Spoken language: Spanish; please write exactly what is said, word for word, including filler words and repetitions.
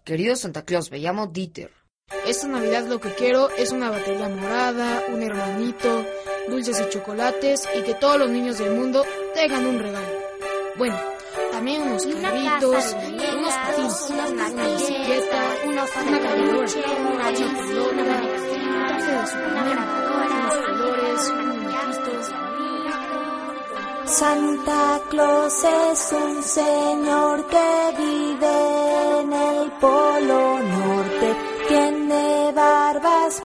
Querido Santa Claus, me llamo Dieter. Esta Navidad lo que quiero es una batería morada, un hermanito, dulces y chocolates y que todos los niños del mundo tengan un regalo. Bueno, también unos carritos, unos patines, una bicicleta, una cargadora, una pelota, un traje de Superman, unos colores, un muñequito. Santa Claus es un señor que vive en el Polo Norte. Tiene barbas